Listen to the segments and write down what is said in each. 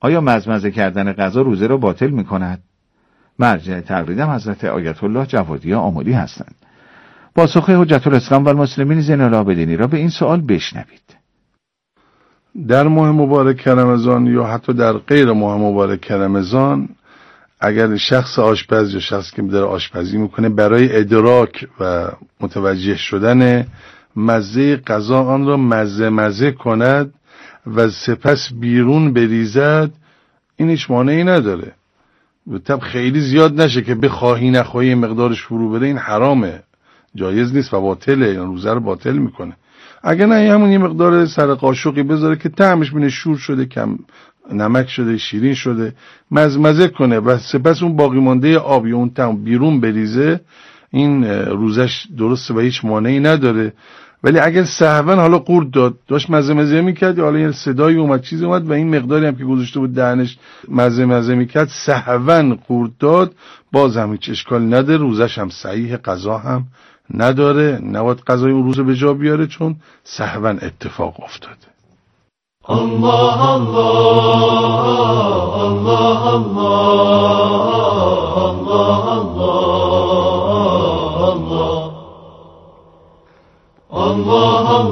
آیا مزمزه کردن غذا روزه را باطل می کند؟ مرجع تقلیدم حضرت آیت الله جوادی آملی هستند. پاسخ حجت الاسلام و المسلمین زین العابدین را به این سوال بشنوید. در ماه مبارک رمضان یا حتی در غیر ماه مبارک رمضان، اگر شخص آشپز یا شخصی که داره آشپزی میکنه برای ادراک و متوجه شدن مزه غذا آن را مزه کند و سپس بیرون بریزد، این هیچ مانعی نداره. طب خیلی زیاد نشه که بخواهی نخواهی مقدارش فرو بره، این حرامه، جایز نیست و باطله، یعنی روزه رو باطل میکنه. اگر نه همون یه مقدار سر قاشقی بذاره که طعمش بینه شور شده، کم نمک شده، شیرین شده، مزه کنه و سپس اون باقی مانده آب یا اون طعم بیرون بریزه، این روزش درسته و هیچ مانعی نداره. ولی اگر سهوا حالا قورت داد، داشت مزه میکرد یا حالا یه صدایی اومد، چیزی اومد و این مقداری هم که گذاشته بود دهنش مزه میکرد سهوا قورت داد، باز هم هیچ اشکالی نداره، روزش هم صحیح، قضا هم نداره، نباید قضای اون روز به جا بیاره چون سهوا اتفاق افتاده. الله الله الله الله الله الله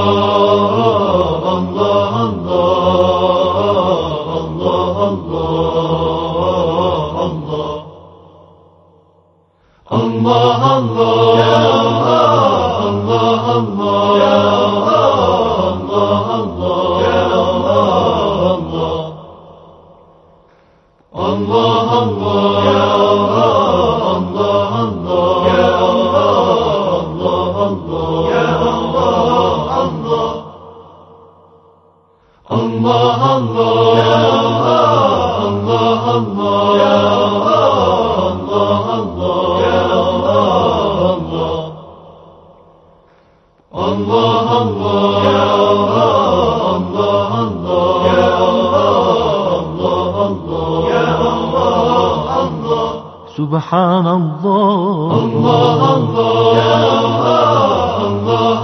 سبحان الله الله الله الله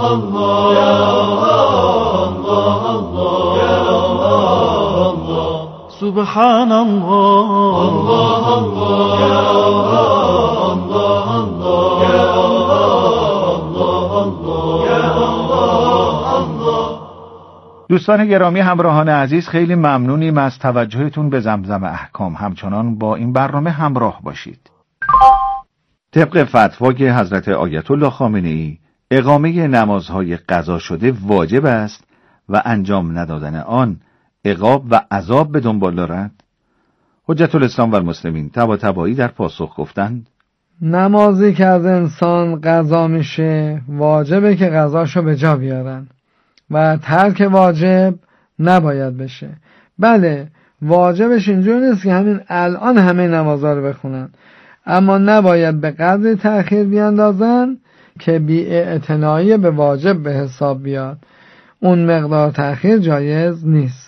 الله سبحان الله الله الله. دوستان گرامی، همراهان عزیز، خیلی ممنونیم از توجهتون به زمزم احکام. همچنان با این برنامه همراه باشید. طبق فتوای حضرت آیت الله خامنه‌ای، اقامه نمازهای قضا شده واجب است و انجام ندادن آن عقاب و عذاب به دنبال دارد. حجت الاسلام و المسلمین طباطبایی در پاسخ گفتند: نمازی که از انسان قضا میشه واجبه که قضاشو به جا بیارن و ترک واجب نباید بشه. بله، واجبش اینجور نیست که همین الان همه نمازها رو بخونن، اما نباید به قدر تأخیر بیاندازن که بی‌اعتنایی به واجب به حساب بیاد. اون مقدار تأخیر جایز نیست.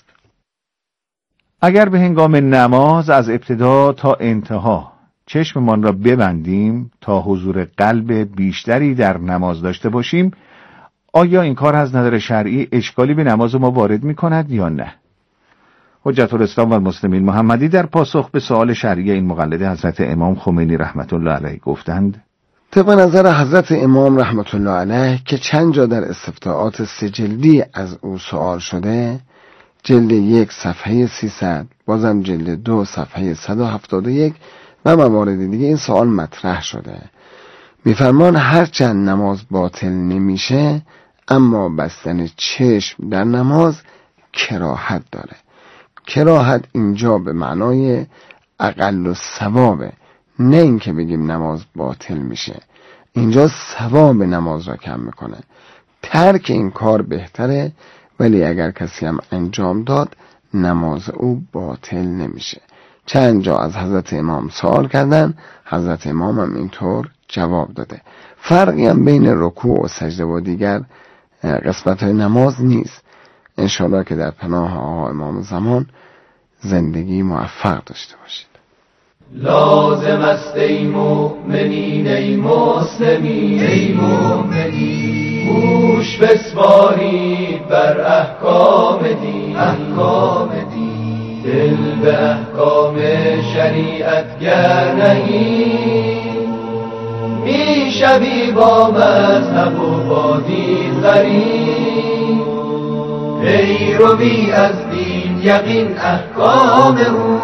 اگر به هنگام نماز از ابتدا تا انتها چشممان را ببندیم تا حضور قلب بیشتری در نماز داشته باشیم، آیا این کار از نظر شرعی اشکالی به نماز ما وارد می کند یا نه؟ حجت الاسلام و المسلمین محمدی در پاسخ به سوال شرعی این مقلد حضرت امام خمینی رحمت الله علیه گفتند: طبق نظر حضرت امام رحمت الله علیه که چند جا در استفتاءات 3 جلدی از او سوال شده، جلد 1 صفحه 300، بازم جلد 2 صفحه 171 و موارد دیگه این سوال مطرح شده. میفرمان هرچند نماز باطل نمیشه، اما بستن چشم در نماز کراهت داره. کراهت اینجا به معنای اقل ثوابه، نه اینکه بگیم نماز باطل میشه. اینجا ثواب نماز را کم میکنه. ترک این کار بهتره، ولی اگر کسی هم انجام داد نماز او باطل نمیشه. چند جا از حضرت امام سوال کردن، حضرت امام هم اینطور جواب داده. فرقی هم بین رکوع و سجده و دیگر قسمت های نماز نیست. انشاءالله که در پناه آقا امام زمان زندگی موفق داشته باشید. لازم است ای مؤمنین ای مسلمین ای مؤمنین، گوش بسپارید بر احکام دین، دل به احکام شریعت گر نهی، میشوی با مذهب و با دین غریب. پیروی از دین یقین احکام او،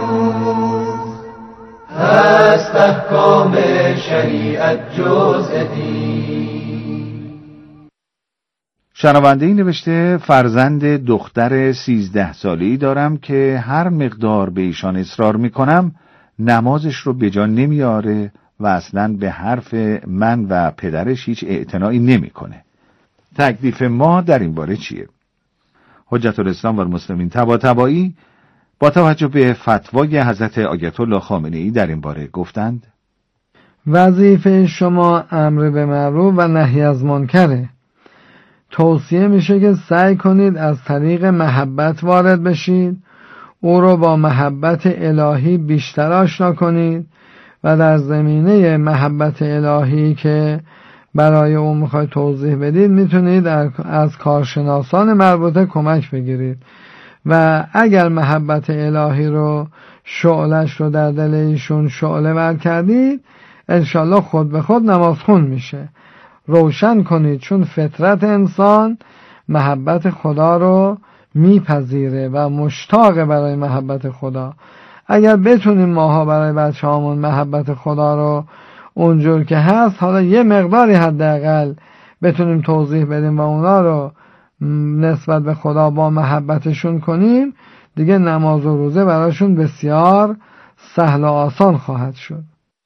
هست احکام شریعت جزء دین. شنونده‌ای نوشته فرزند دختر 13 ساله‌ای دارم که هر مقدار به ایشان اصرار میکنم نمازش رو به جا نمیاره و اصلاً به حرف من و پدرش هیچ اعتنایی نمیکنه. تکلیف ما در این باره چیه؟ حجت الاسلام و المسلمین طباطبایی با توجه به فتوای حضرت آیت الله خامنه‌ای در این باره گفتند: وظیفه شما امر به معروف و نهی از منکره. توصیه میشه که سعی کنید از طریق محبت وارد بشید، او رو با محبت الهی بیشتر آشنا کنید و در زمینه محبت الهی که برای اون میخواید توضیح بدید میتونید از کارشناسان مربوطه کمک بگیرید و اگر محبت الهی رو شعلش رو در دل ایشون شعله ور کردید انشالله خود به خود نمازخون میشه. روشن کنید، چون فطرت انسان محبت خدا رو میپذیره و مشتاق برای محبت خدا. اگر بتونیم ماها برای بچه هامون محبت خدا رو اونجور که هست حالا یه مقداری حداقل بتونیم توضیح بدیم و اونا رو نسبت به خدا با محبتشون کنیم، دیگه نماز و روزه براشون بسیار سهل و آسان خواهد شد.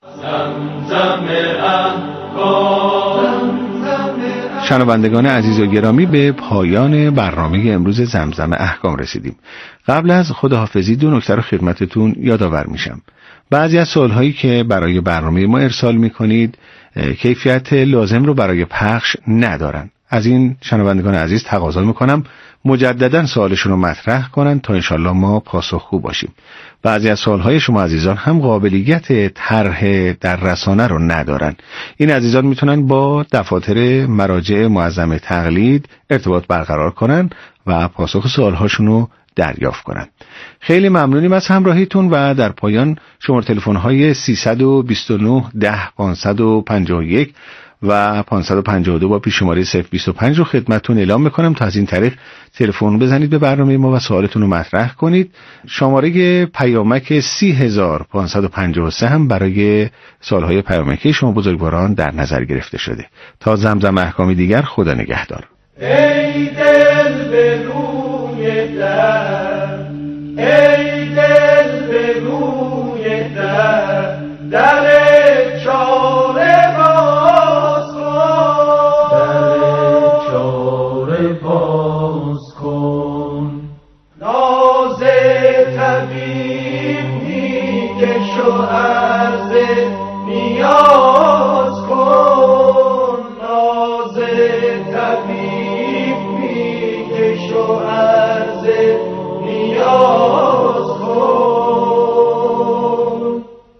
شنوندگان عزیز و گرامی، به پایان برنامه امروز زمزم احکام رسیدیم. قبل از خداحافظی 2 نکته رو خدمتتون یادآور میشم. بعضی از سوالهایی که برای برنامه ما ارسال میکنید کیفیت لازم رو برای پخش ندارن. از این شنوندگان عزیز تقاضا میکنم مجددا سوالشون رو مطرح کنن تا انشالله ما پاسخگو باشیم. بعضی از سوالهای شما عزیزان هم قابلیت طرح در رسانه رو ندارن. این عزیزان میتونن با دفاتر مراجع معظم تقلید ارتباط برقرار کنن و پاسخ سوالهاشون رو دریافت کنن. خیلی ممنونیم از همراهیتون و در پایان شماره تلفن‌های 329 10 551 و 552 با پیش‌شماره 025 رو خدمتتون اعلام میکنم تا از این طریق تلفن بزنید به برنامه ما و سوالتون رو مطرح کنید. شماره پیامک 30553 هم برای سوالهای پیامکی شما بزرگواران در نظر گرفته شده. تا زمزم احکامی دیگر، خدا نگهدار. ای دل به روی در، ای دل به روی در، در چاره باز کن، در چاره باز کن. ناز طبیب میکش و عرض نیاز کن، ناز طبیب میکش و عرض نیاز کن.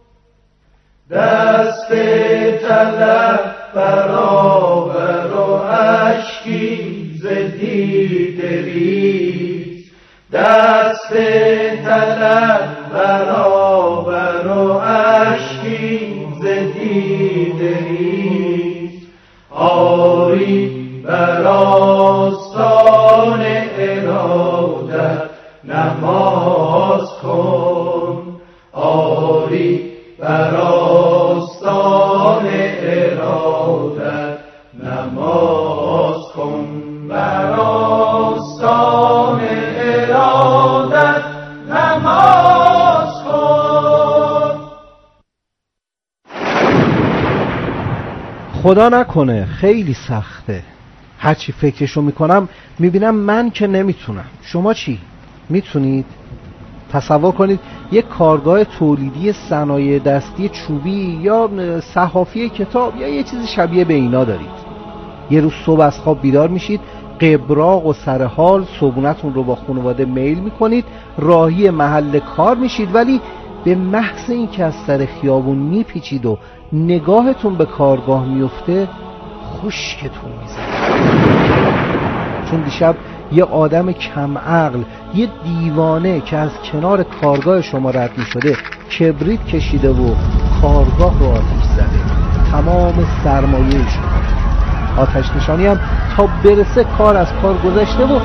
دست طلب برآور و اشکی ز دیده ریز، دست طلب برآور و اشکی ز دیده ریز. آری بر آستان ارادت نماز کن، آری بر آستان ارادت نماز کن، بر آستان ارادت نماز کن. خدا نکنه خیلی سخته. هرچی فکرشو میکنم میبینم من که نمیتونم. شما چی؟ میتونید؟ تصور کنید یک کارگاه تولیدی صنایع دستی چوبی یا صحافی کتاب یا یه چیزی شبیه به اینا دارید. یه روز صبح از خواب بیدار میشید، قبراق و سرحال صبحونتون رو با خانواده میل میکنید، راهی محل کار میشید، ولی به محض این که از سر خیابون میپیچید و نگاهتون به کارگاه میفته خشکتون میزنه. چون دیشب یه آدم کم عقل، یه دیوانه که از کنار کارگاه شما رد می شده کبریت کشیده و کارگاه رو آتش زده، تمام سرمایه شما. آتش نشانی هم تا برسه کار از کار گذشته و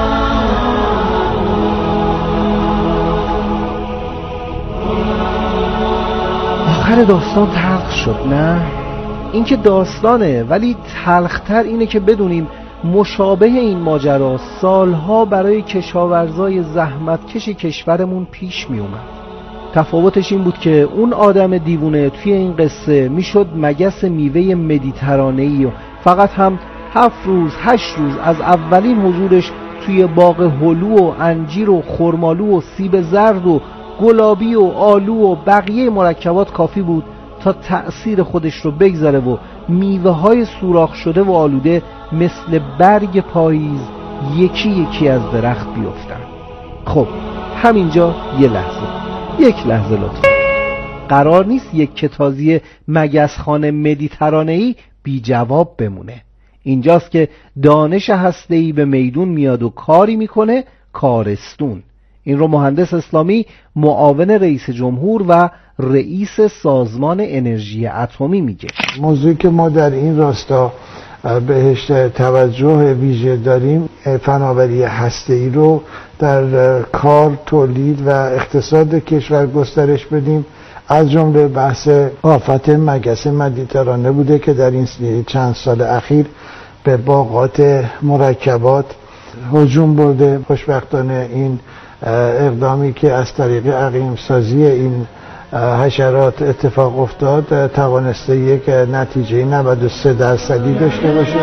آخر داستان تلخ شد. نه این که داستانه، ولی تلختر اینه که بدونیم مشابه این ماجرا سالها برای کشاورزای زحمتکش کشورمون پیش می اومد. تفاوتش این بود که اون آدم دیوونه توی این قصه میشد مگس میوه مدیترانه‌ای و فقط هم 7 روز 8 روز از اولین حضورش توی باغ هلو و انجیر و خرمالو و سیب زرد و گلابی و آلو و بقیه مرکبات کافی بود تا تأثیر خودش رو بگذاره و میوه های سوراخ شده و آلوده مثل برگ پاییز یکی یکی از درخت بیفتن. خب همینجا یک لحظه لطفا. قرار نیست یک کتازی مگسخانه مدیترانه‌ای بی جواب بمونه. اینجاست که دانش هسته‌ای به میدون میاد و کاری میکنه کارستون. این رو مهندس اسلامی، معاون رئیس جمهور و رئیس سازمان انرژی اتمی میگه. موضوعی که ما در این راستا بهش توجه ویژه داریم فناوری هسته‌ای رو در کار، تولید و اقتصاد کشور گسترش بدیم. از جمله بحث آفت مگس مدیترانه بوده که در این چند سال اخیر به باغات مرکبات هجوم برده. خوشبختانه این اقدامی که از طریق عقیم سازی این حشرات اتفاق افتاد توانسته یک نتیجه 93% داشته باشه.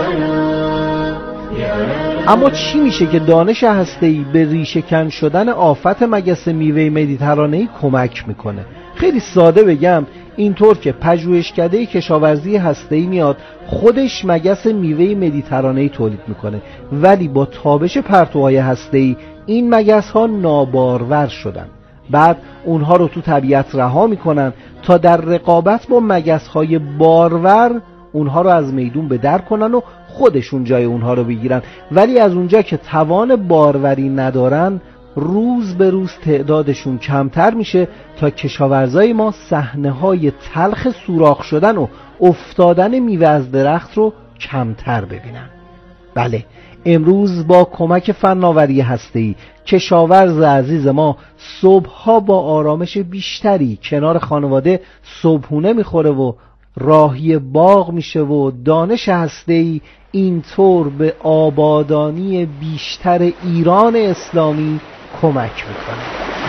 اما چی میشه که دانش هسته‌ای به ریشه‌کن شدن آفت مگس میوه مدیترانه‌ای کمک میکنه؟ خیلی ساده بگم اینطور که پژوهشکده کشاورزی هسته‌ای میاد خودش مگس میوه مدیترانه‌ای تولید میکنه، ولی با تابش پرتوهای هسته‌ای این مگس ها نابارور شدن. بعد اونها رو تو طبیعت رها میکنن تا در رقابت با مگس های بارور اونها رو از میدون به در کنن و خودشون جای اونها رو بگیرن. ولی از اونجا که توان باروری ندارن روز به روز تعدادشون کمتر میشه تا کشاورزای ما صحنه‌های تلخ سوراخ شدن و افتادن میوه از درخت رو کمتر ببینن. بله، امروز با کمک فناوری هسته‌ای کشاورز عزیز ما صبحها با آرامش بیشتری کنار خانواده صبحونه میخوره و راهی باغ میشه و دانش هسته‌ای اینطور به آبادانی بیشتر ایران اسلامی کمک میکنه.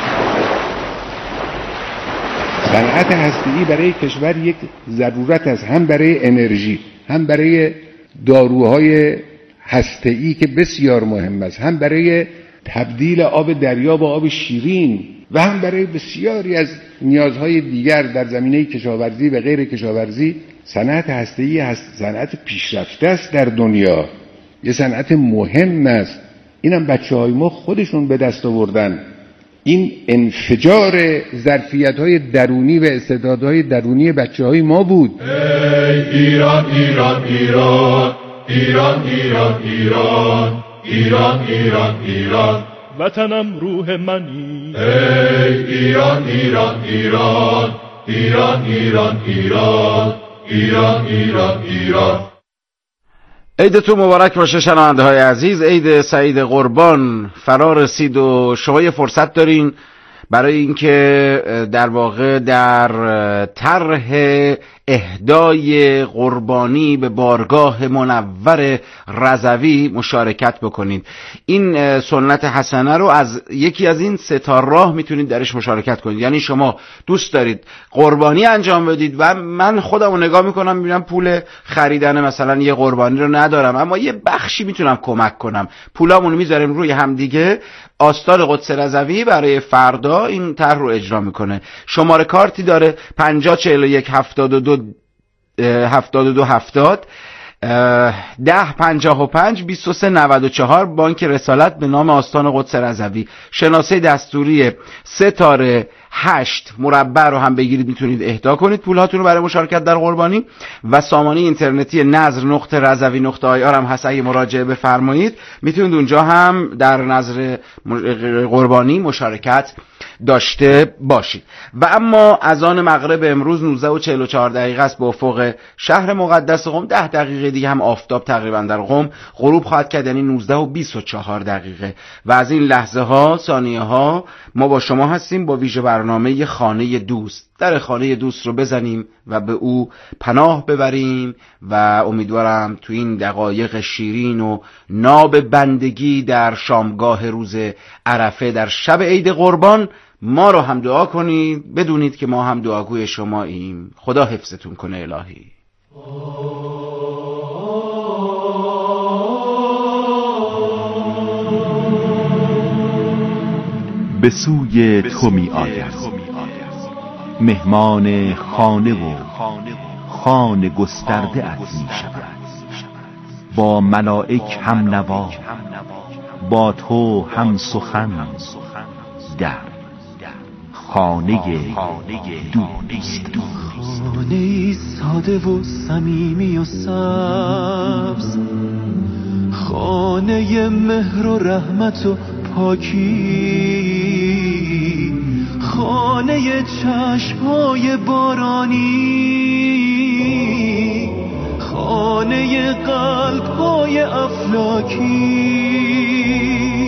صنعت هسته‌ای برای کشور یک ضرورت است، هم برای انرژی، هم برای داروهای هسته‌ای که بسیار مهم است، هم برای تبدیل آب دریا با آب شیرین و هم برای بسیاری از نیازهای دیگر در زمینه کشاورزی و غیر کشاورزی. صنعت هسته‌ای صنعت پیشرفته است در دنیا، یه صنعت مهم است. اینم بچه‌های ما خودشون به دست آوردن. این انفجار ظرفیت‌های درونی و استعدادهای درونی بچه‌های ما بود. ای ایران ایران ایران ایران ایران ایران ایران ایران ایران وطنم روح منی. ای ایران ایران ایران ایران ایران ایران ایران ایران ایران. عیدتون مبارک باشه شنونده‌های عزیز. عید سعید قربان فرا رسید و شما یه فرصت دارین برای اینکه در واقع در طرح اهدای قربانی به بارگاه منور رضوی مشارکت بکنید. این سنت حسنه رو از یکی از این 3 راه میتونید درش مشارکت کنید. یعنی شما دوست دارید قربانی انجام بدید و من خودم رو نگاه میکنم میبینم پول خریدن مثلا یه قربانی رو ندارم، اما یه بخشی میتونم کمک کنم، پولامونو میذاریم روی هم دیگه. آستان قدس رضوی برای فردا این طرح رو اجرا میکنه. شماره کارتی داره 504172 7270. 1055-2394 بانک رسالت به نام آستان قدس رضوی. شناسه دستوری 3-8 مربع رو هم بگیرید، میتونید اهدا کنید پولهاتون رو برای مشارکت در قربانی. و سامانه اینترنتی نظر.رضوی.ir هم هست، اگه مراجعه بفرمایید میتونید اونجا هم در نظر قربانی مشارکت داشته باشید. و اما اذان مغرب امروز 19:44 است به افق شهر مقدس قم. 10 دقیقه دیگه هم آفتاب تقریبا در قم غروب خواهد کرد، یعنی 19:24. و از این لحظه ها، ثانیه ها، ما با شما هستیم با ویژه برنامه خانه دوست. در خانه دوست رو بزنیم و به او پناه ببریم و امیدوارم تو این دقایق شیرین و ناب بندگی در شامگاه روز عرفه در شب عید قربان ما رو هم دعا کنید، بدونید که ما هم دعاگوی شماییم. خدا حفظتون کنه الهی. به سوی تو می آید مهمان خانه و خانه گسترده ات می شود، با ملائک هم نوا، با تو هم سخن، در خانه دوست. خانه ساده و صمیمی و سبز، خانه مهر و رحمت و پاکی، خانه چشم‌های بارانی، خانه قلب‌های افلاکی.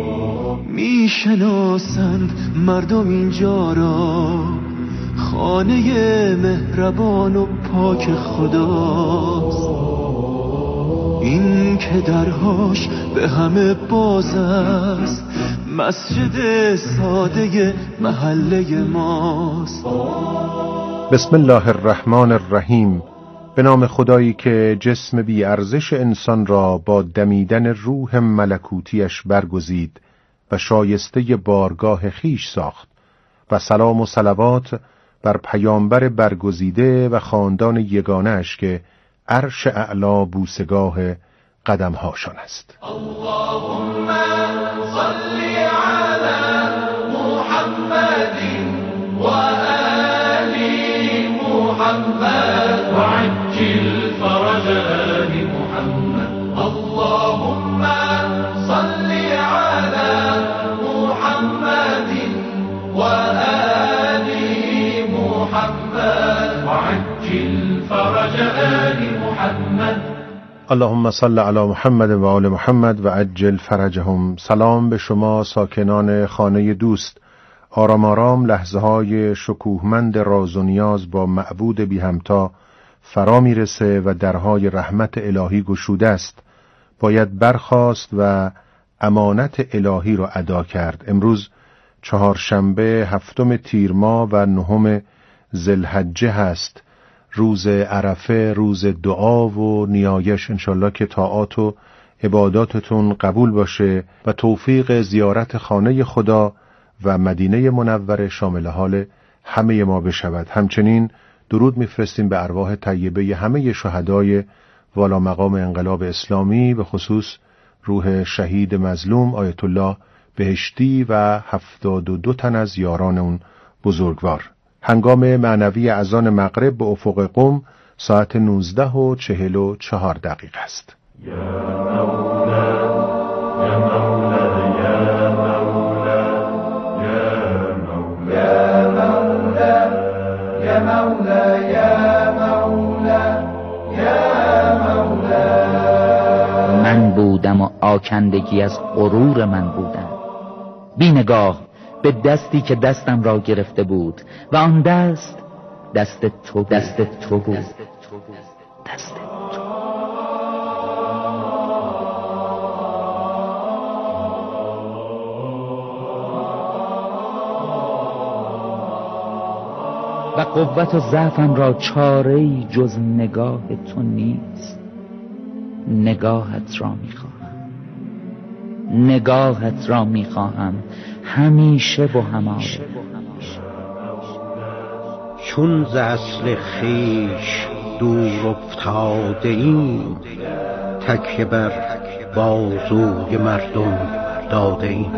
میشناسند مردم اینجا را خانه مهربان و پاک خداست، این که درهاش به همه باز است، مسجد ساده محله ماست. بسم الله الرحمن الرحیم. به نام خدایی که جسم بی ارزش انسان را با دمیدن روح ملکوتیش برگزید و شایسته بارگاه خیش ساخت، و سلام و صلوات بر پیامبر برگزیده و خاندان یگانه‌اش که عرش اعلا بوسگاه قدم‌هاشان است. اللهم صل علی محمد و آل محمد و عجل فرج آل محمد. اللهم صل علی محمد و آل محمد و عجل فرج آل محمد. اللهم صل علی محمد و آل محمد و عجل فرجهم. سلام به شما ساکنان خانه دوست. آرام آرام لحظه های شکوهمند راز و نیاز با معبود بی همتا فرا میرسه و درهای رحمت الهی گشوده است. باید برخاست و امانت الهی را ادا کرد. امروز چهارشنبه 7 تیر ماه و 9 ذوالحجه هست، روز عرفه، روز دعا و نیایش. انشالله که طاعات و عباداتتون قبول باشه و توفیق زیارت خانه خدا و مدینه منوره شامل حال همه ما بشود. همچنین درود میفرستیم به ارواح طیبه همه شهدای والا مقام انقلاب اسلامی، به خصوص روح شهید مظلوم آیت الله بهشتی و 72 تن از یاران اون بزرگوار. هنگام معنوی اذان مغرب به افق قم ساعت 19:44 است. یا مولا یا مولا یا مولا یا مولا یا مولا یا مولا یا مولا. من بودم و آکندگی از غرور من بودم، بی نگاه به دستی که دستم را گرفته بود و آن دست تو بود. دست تو. و قوت و ضعفم را چاره‌ای جز نگاه تو نیست. نگاهت را میخواهم همیشه و هماره. چون ز اصل خویش دور افتاده ایم، تکیه بر بازوی مردم داده ایم.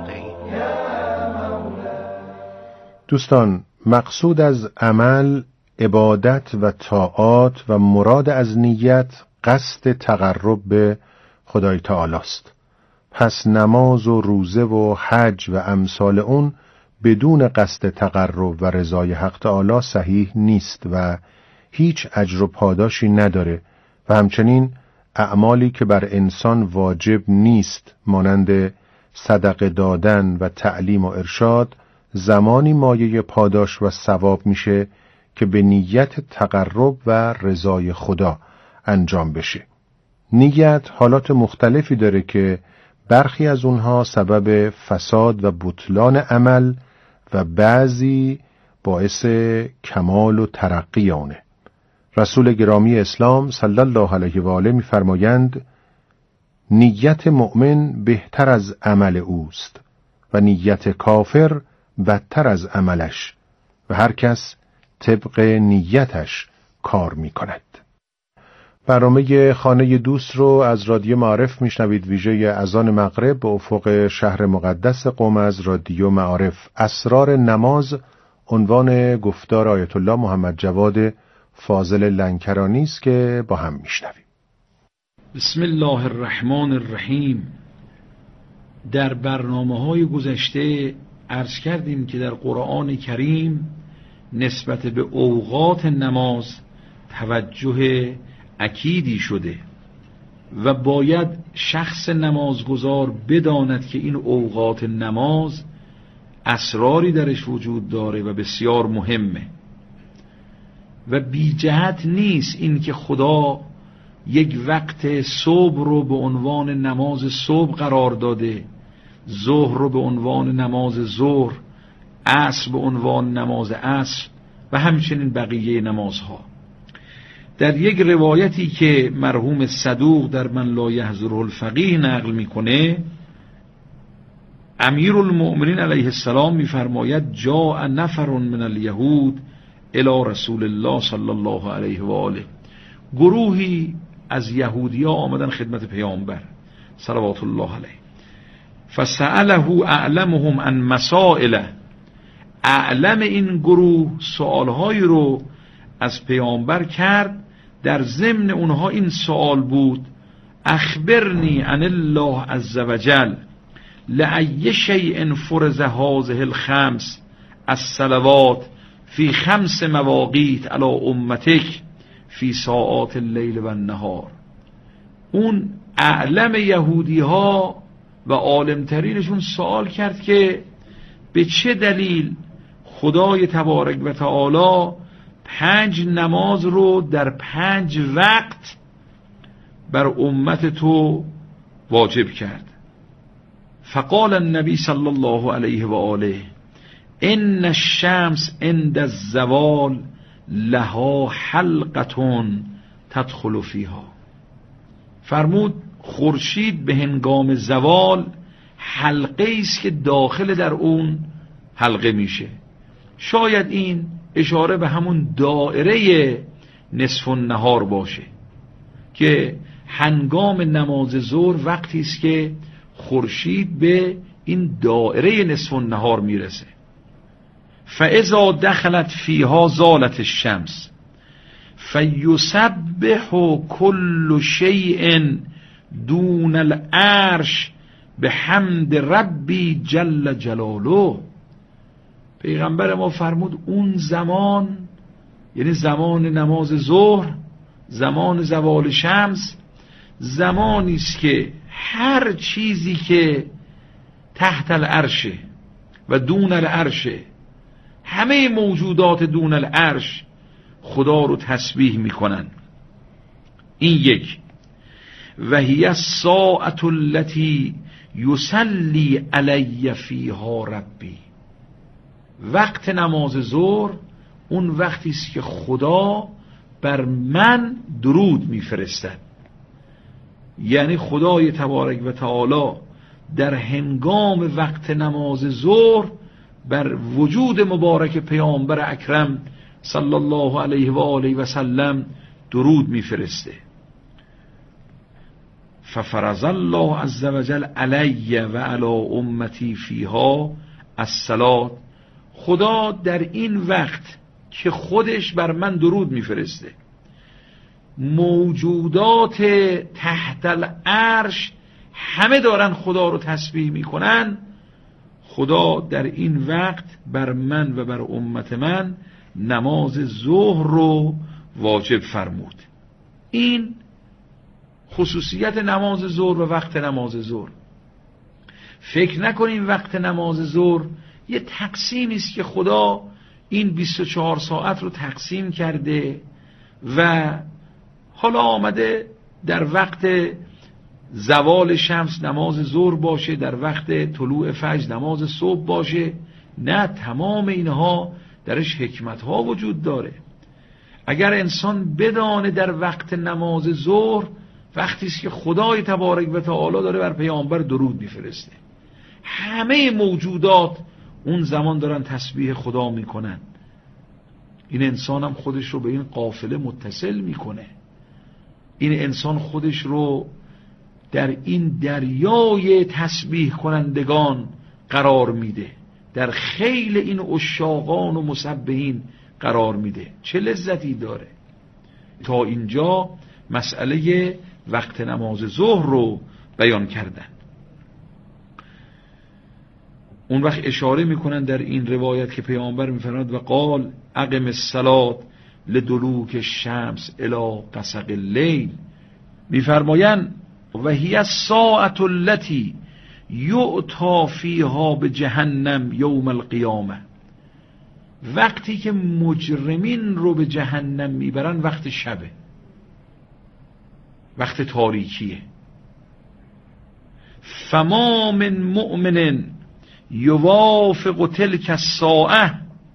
دوستان، مقصود از عمل، عبادت و طاعات و مراد از نیت قصد تقرب به خدای تعالی است. پس نماز و روزه و حج و امثال اون بدون قصد تقرب و رضای حق تعالی صحیح نیست و هیچ اجر و پاداشی نداره و همچنین اعمالی که بر انسان واجب نیست مانند صدقه دادن و تعلیم و ارشاد زمانی مایه پاداش و ثواب میشه که به نیت تقرب و رضای خدا انجام بشه. نیت حالات مختلفی داره که برخی از اونها سبب فساد و بطلان عمل و بعضی باعث کمال و ترقی اونه. رسول گرامی اسلام صلی الله علیه و آله می‌فرمایند نیت مؤمن بهتر از عمل اوست و نیت کافر بدتر از عملش و هر کس طبق نیتش کار می‌کند. برنامه خانه دوست رو از رادیو معارف میشنوید، ویژه اذان مغرب به افق شهر مقدس قم از رادیو معارف. اسرار نماز عنوان گفتار آیت الله محمد جواد فاضل لنکرانی است که با هم میشنویم. بسم الله الرحمن الرحیم. در برنامه‌های گذشته عرض کردیم که در قرآن کریم نسبت به اوقات نماز توجه اکیدی شده و باید شخص نمازگزار بداند که این اوقات نماز اسراری درش وجود داره و بسیار مهمه و بی جهت نیست این که خدا یک وقت صبح رو به عنوان نماز صبح قرار داده، ظهر رو به عنوان نماز ظهر، عصر به عنوان نماز عصر و همچنین بقیه نمازها. در یک روایتی که مرحوم صدوق در من لا یحضره الفقیه نقل میکنه، امیرالمؤمنین علیه السلام میفرماید جاء نفر من الیهود الی رسول الله صلی الله علیه و آله. گروهی از یهودی‌ها آمدن خدمت پیامبر صلوات الله علیه، فسأله اعلمهم عن مسائل. اعلم این گروه سوالهایی رو از پیامبر کرد، در ضمن اونها این سوال بود: اخبرنی عن الله عز وجل لأی شیء فرض هذه الخمس الصلوات فی 5 مواقیت علی امتک فی ساعات اللیل و النهار. اون اعلم یهودی ها و عالمترینشون سوال کرد که به چه دلیل خدای تبارک و تعالی 5 نماز رو در 5 وقت بر امت تو واجب کرد. فقال النبی صلی الله علیه و آله ان الشمس عند الزوال لها حلقة تدخل فیها. فرمود خورشید به هنگام زوال حلقه است که داخل در اون حلقه میشه. شاید این اشاره به همون دائره نصف النهار باشه که هنگام نماز ظهر وقتی است که خورشید به این دائره نصف النهار میرسه. فاذا دخلت فیها زالت الشمس فیسبح کل شیء دون العرش به حمد ربی جل جلاله. پیغمبر ما فرمود اون زمان، یعنی زمان نماز ظهر، زمان زوال شمس، زمانی است که هر چیزی که تحت العرش و دون العرش، همه موجودات دون العرش خدا رو تسبیح میکنن. این یک. و هی الساعة التي یصلی علی فیها ربی. وقت نماز ظهر اون وقتی است که خدا بر من درود میفرستد. یعنی خدای تبارک و تعالی در هنگام وقت نماز ظهر بر وجود مبارک پیامبر اکرم صلی الله علیه و آله و سلم درود میفرسته. ففرض الله عز وجل علی و علی امتی فیها الصلاة. خدا در این وقت که خودش بر من درود میفرسته، موجودات تحت العرش همه دارن خدا رو تسبیح میکنن، خدا در این وقت بر من و بر امت من نماز ظهر رو واجب فرمود. این خصوصیت نماز ظهر و وقت نماز ظهر. فکر نکنیم وقت نماز ظهر یه تقسیمی است که خدا این 24 ساعت رو تقسیم کرده و حالا آمده در وقت زوال شمس نماز ظهر باشه، در وقت طلوع فجر نماز صبح باشه. نه، تمام اینها درش حکمت ها وجود داره. اگر انسان بدانه در وقت نماز ظهر وقتی است که خدای تبارک و تعالی داره بر پیامبر درود میفرسته، همه موجودات اون زمان دارن تسبیح خدا میکنن، این انسان هم خودش رو به این قافله متصل میکنه. این انسان خودش رو در این دریای تسبیح کنندگان قرار میده، در خیل این عشاقان و مسبحین قرار میده. چه لذتی داره. تا اینجا مسئله وقت نماز ظهر رو بیان کردن. اون وقت اشاره میکنن در این روایت که پیامبر میفرماد و قال اقم الصلاة لدلوک الشمس الی غسق اللیل. میفرمایند و هی الساعة التي یؤتی فیها بجهنم یوم القیامه. وقتی که مجرمین رو به جهنم میبرن وقت شبه، وقت تاریکیه. فما من مؤمن یوافق تلک الساعه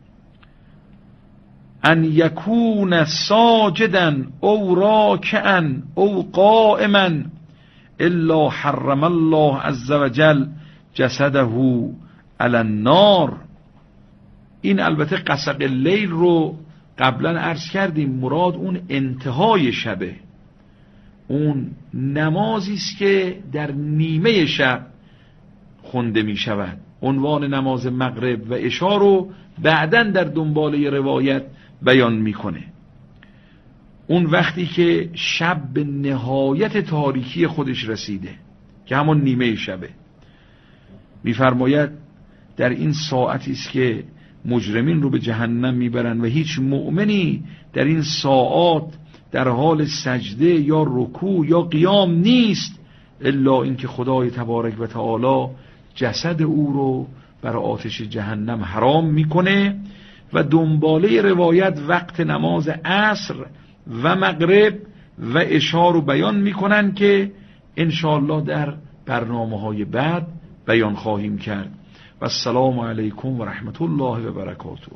ان یکون ساجدا او راکعا او قائما الا حرم الله عز وجل جسده علی النار. این البته غسق اللیل رو قبلا عرض کردیم، مراد اون انتهای شبه، اون نمازی است که در نیمه شب خونده می شود. عنوان نماز مغرب و عشا رو بعداً در دنباله روایت بیان میکنه. اون وقتی که شب به نهایت تاریکی خودش رسیده که همون نیمه شبه، میفرماید در این ساعتی است که مجرمین رو به جهنم میبرن و هیچ مؤمنی در این ساعات در حال سجده یا رکوع یا قیام نیست الا اینکه خدای تبارک و تعالی جسد او رو بر آتش جهنم حرام میکنه. و دنباله روایت وقت نماز عصر و مغرب و عشا رو بیان میکنن که انشاءالله در برنامه‌های بعد بیان خواهیم کرد. و السلام علیکم و رحمت الله و برکاته.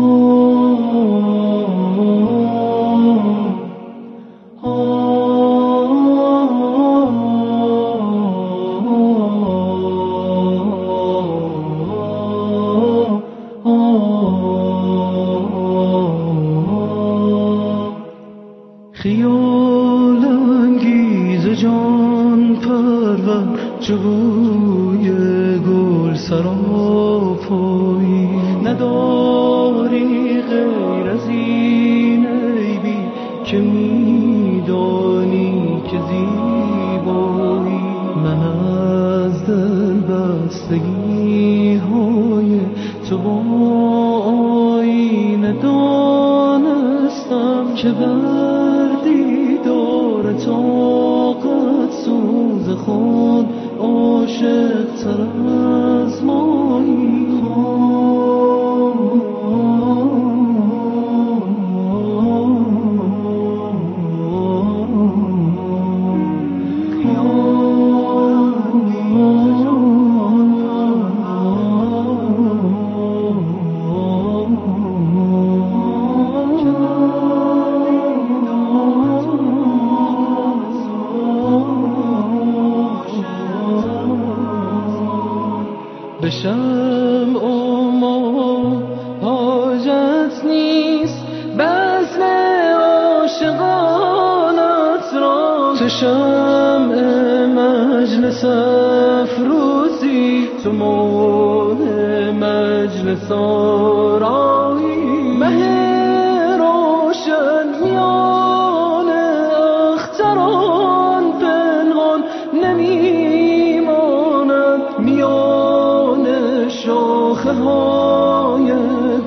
خیال انگیز جان پرور جوی گل سراپایی نداری غیر از این عیبی که میدانی که زیبایی. من از دل بستگی های تو با آینه دانستم که طاقت سوز خود عاشق تر از مایی. شمع مجلس افروزی، تو ماه مجلس